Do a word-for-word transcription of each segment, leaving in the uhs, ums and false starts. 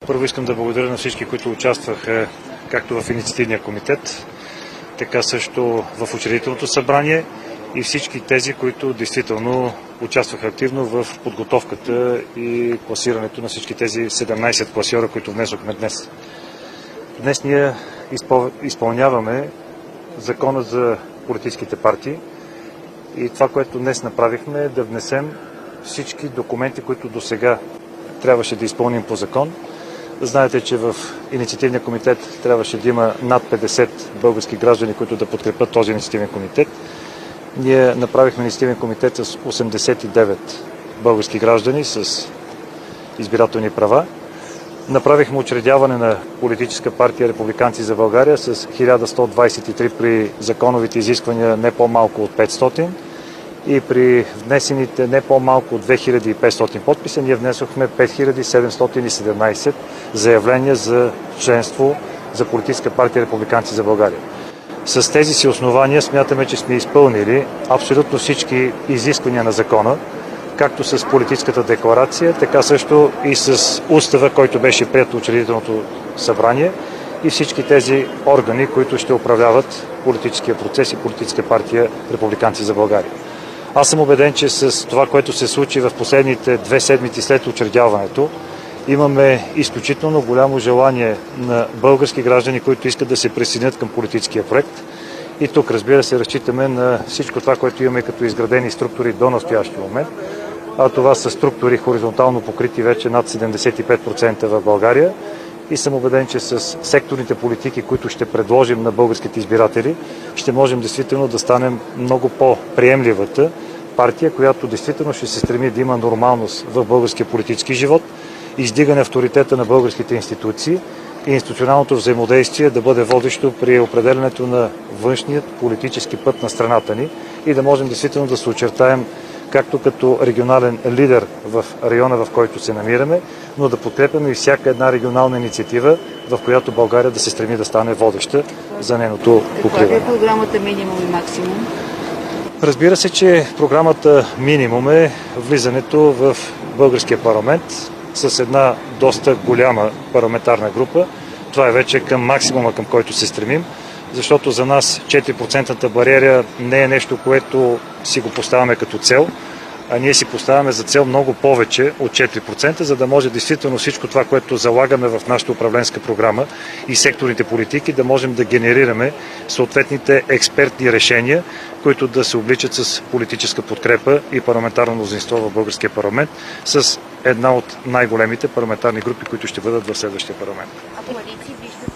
Първо искам да благодаря на всички, които участваха както в инициативния комитет, така също в учредителното събрание и всички тези, които действително участваха активно в подготовката и класирането на всички тези седемнайсет класьора, които внесохме днес. Днес ние изпълняваме закона за политическите партии и това, което днес направихме, е да внесем всички документи, които до сега трябваше да изпълним по закон. Знаете, че в инициативния комитет трябваше да има над петдесет български граждани, които да подкрепят този инициативен комитет. Ние направихме инициативен комитет с осемдесет и девет български граждани с избирателни права. Направихме учредяване на политическа партия Републиканци за България с хиляда сто двайсет и три при законовите изисквания не по-малко от петстотин и при внесените не по-малко от две хиляди и петстотин подписа ние внесохме пет хиляди седемстотин и седемнайсет заявления за членство за политическа партия Републиканци за България. С тези си основания смятаме, че сме изпълнили абсолютно всички изисквания на закона, както с политическата декларация, така също и с устава, който беше приет от учредителното събрание и всички тези органи, които ще управляват политическия процес и политическа партия Републиканци за България. Аз съм убеден, че с това, което се случи в последните две седмици след учредяването, имаме изключително голямо желание на български граждани, които искат да се присъединят към политическия проект. И тук, разбира се, разчитаме на всичко това, което имаме като изградени структури до настоящия момент. А това са структури хоризонтално покрити вече над седемдесет и пет процента в България. И съм убеден, че с секторните политики, които ще предложим на българските избиратели, ще можем действително да станем много по-приемливата партия, която действително ще се стреми да има нормалност в българския политически живот, издигане авторитета на българските институции и институционалното взаимодействие да бъде водещо при определенето на външният политически път на страната ни и да можем действително да се очертаем както като регионален лидер в района, в който се намираме, но да подкрепяме и всяка една регионална инициатива, в която България да се стреми да стане водеща за нейното покриване. Каква е програмата минимум и максимум? Разбира се, че програмата минимум е влизането в българския парламент с една доста голяма парламентарна група. Това е вече към максимума, към който се стремим, защото за нас четири процента бариера не е нещо, което си го поставяме като цел, а ние си поставяме за цел много повече от четири процента, за да може действително всичко това, което залагаме в нашата управленска програма и секторните политики, да можем да генерираме съответните експертни решения, които да се обличат с политическа подкрепа и парламентарно мнозинство в българския парламент, с една от най-големите парламентарни групи, които ще бъдат в следващия парламент. А коалиции виждате?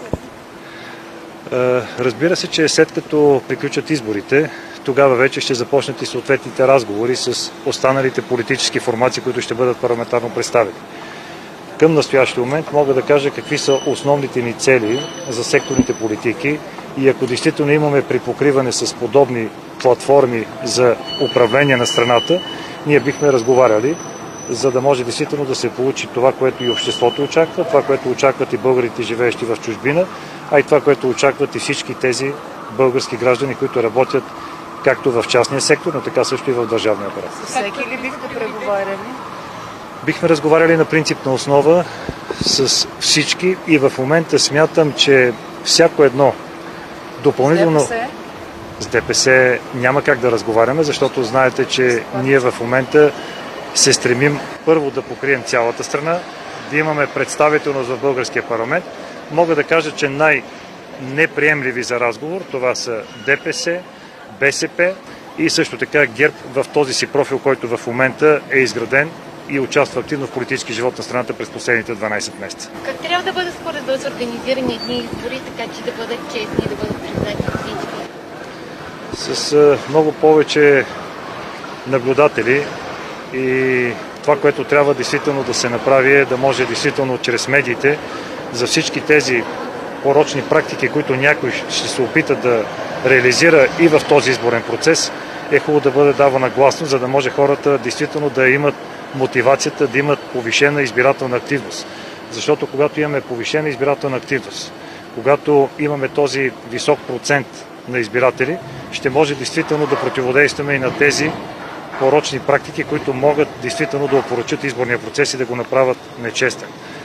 Разбира се, че след като приключат изборите, тогава вече ще започнат и съответните разговори с останалите политически формации, които ще бъдат парламентарно представени. Към настоящия момент мога да кажа какви са основните ни цели за секторните политики и ако действително имаме припокриване с подобни платформи за управление на страната, ние бихме разговаряли, за да може действително да се получи това, което и обществото очаква, това, което очакват и българите, живеещи в чужбина, а и това, което очакват и всички тези български граждани, които работят както в частния сектор, но така също и в държавния апарат. С всеки ли бихте преговаряли? Бихме разговаряли на принципна основа с всички и в момента смятам, че всяко едно допълнително... С ДПС? С ДПС няма как да разговаряме, защото знаете, че ние в момента се стремим първо да покрием цялата страна, да имаме представителност в българския парламент. Мога да кажа, че най-неприемливи за разговор това са ДПС, БСП и също така ГЕРБ в този си профил, който в момента е изграден и участва активно в политически живот на страната през последните дванайсет месеца. Как трябва да бъде според вас организирани едни избори, така че да бъдат честни и да бъдат признати от всички? С а, много повече наблюдатели и това, което трябва действително да се направи е да може действително чрез медиите за всички тези порочни практики, които някой ще се опита да реализира и в този изборен процес, е хубаво да бъде давана гласност, за да може хората действително да имат мотивацията, да имат повишена избирателна активност. Защото когато имаме повишена избирателна активност, когато имаме този висок процент на избиратели, ще може действително да противодействаме и на тези порочни практики, които могат действително да опорочат изборния процес и да го направят нечестен.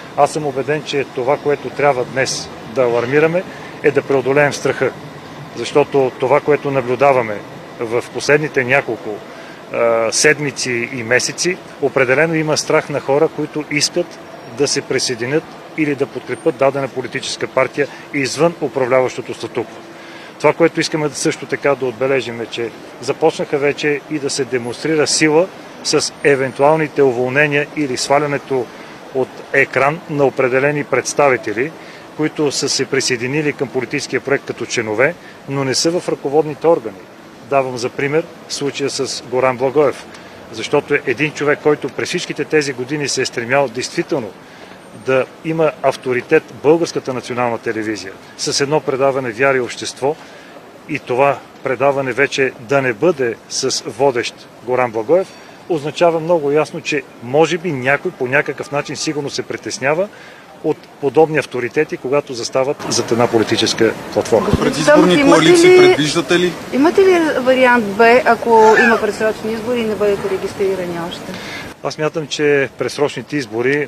Аз съм убеден, че това, което трябва днес да алармираме, е да преодолеем страха. Защото това, което наблюдаваме в последните няколко а, седмици и месеци, определено има страх на хора, които искат да се присъединят или да подкрепят дадена политическа партия извън управляващото статукво. Това, което искаме да също така да отбележим, е, че започнаха вече и да се демонстрира сила с евентуалните уволнения или свалянето от екран на определени представители, които са се присъединили към политическия проект като членове, но не са в ръководните органи. Давам за пример случая с Горан Благоев, защото е един човек, който през всичките тези години се е стремял действително да има авторитет Българската национална телевизия с едно предаване "Вяра и общество", и това предаване вече да не бъде с водещ Горан Благоев, означава много ясно, че може би някой по някакъв начин сигурно се притеснява от подобни авторитети, когато застават зад една политическа платформа. Предизборни коалиции предвиждате ли? Имате ли вариант Б, ако има предсрочни избори и не бъдете регистрирани още? Аз мятам, че предсрочните избори,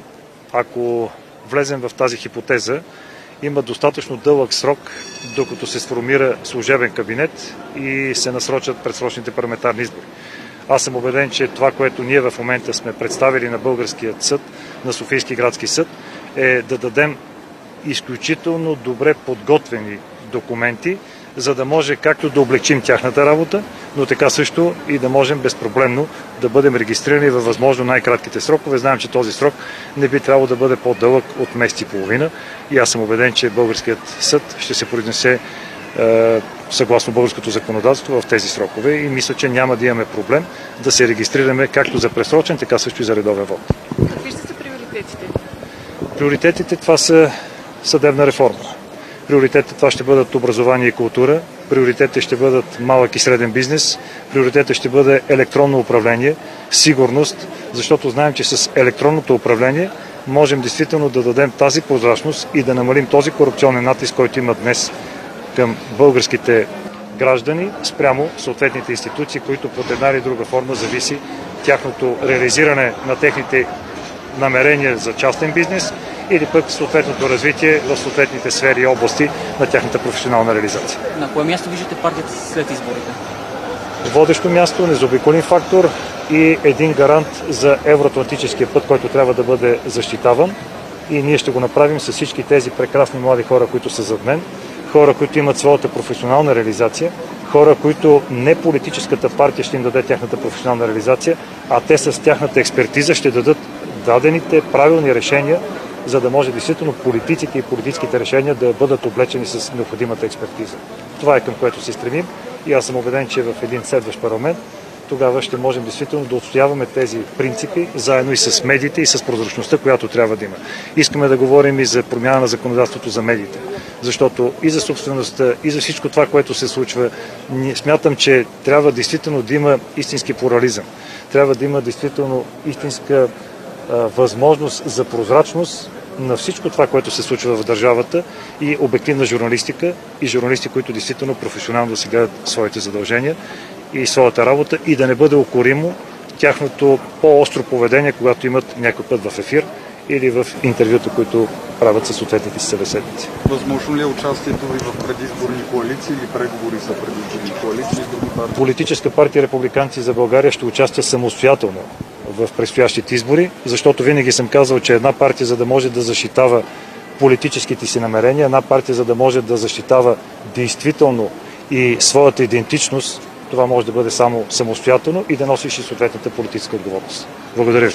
ако влезем в тази хипотеза, има достатъчно дълъг срок, докато се сформира служебен кабинет и се насрочат предсрочните парламентарни избори. Аз съм убеден, че това, което ние в момента сме представили на Българският съд, на Софийски градски съд, е да дадем изключително добре подготвени документи, за да може както да облегчим тяхната работа, но така също и да можем безпроблемно да бъдем регистрирани във възможно най-кратките срокове. Знаем, че този срок не би трябвало да бъде по-дълъг от месец и половина и аз съм убеден, че Българският съд ще се произнесе е, съгласно българското законодателство в тези срокове и мисля, че няма да имаме проблем да се регистрираме както за пресрочен, така също и за редовен вод. Какви ще са приоритетите? Приоритетите това са съдебна реформа. Приоритетите това ще бъдат образование и култура, приоритетите ще бъдат малък и среден бизнес, приоритетите ще бъде електронно управление, сигурност, защото знаем, че с електронното управление можем действително да дадем тази прозрачност и да намалим този корупционен натиск, който има днес към българските граждани спрямо съответните институции, които под една или друга форма зависи тяхното реализиране на техните намерения за частен бизнес или пък съответното развитие в съответните сфери и области на тяхната професионална реализация. На кое място виждате партията след изборите? Водещо място, незаобиколим фактор и един гарант за евроатлантическия път, който трябва да бъде защитаван. И ние ще го направим с всички тези прекрасни млади хора, които са зад мен, хора, които имат своята професионална реализация, хора, които не политическата партия ще им даде тяхната професионална реализация, а те с тяхната експертиза ще дадат дадените правилни решения, за да може действително политиците и политическите решения да бъдат облечени с необходимата експертиза. Това е към което се стремим и аз съм убеден, че в един следващ парламент тогава ще можем действително да отстояваме тези принципи, заедно и с медиите и с прозрачността, която трябва да има. Искаме да говорим и за промяна на законодателството за медиите, защото и за собствеността, и за всичко това, което се случва, смятам, че трябва действително да има истински плурализъм. Трябва да има действително истинска възможност за прозрачност на всичко това, което се случва в държавата и обективна журналистика и журналисти, които действително професионално да си гледат своите задължения и своята работа и да не бъде укоримо тяхното по-остро поведение, когато имат някой път в ефир или в интервюта, които правят със съответните си събеседници. Възможно ли е участието ви в предизборни коалиции или преговори за предизборни коалиции с други партии? Политическа партия Републиканци за България ще участва самостоятелно в предстоящите избори, защото винаги съм казал, че една партия, за да може да защитава политическите си намерения, една партия, за да може да защитава действително и своята идентичност, това може да бъде само самостоятелно и да носиш и съответната политическа отговорност. Благодаря ви.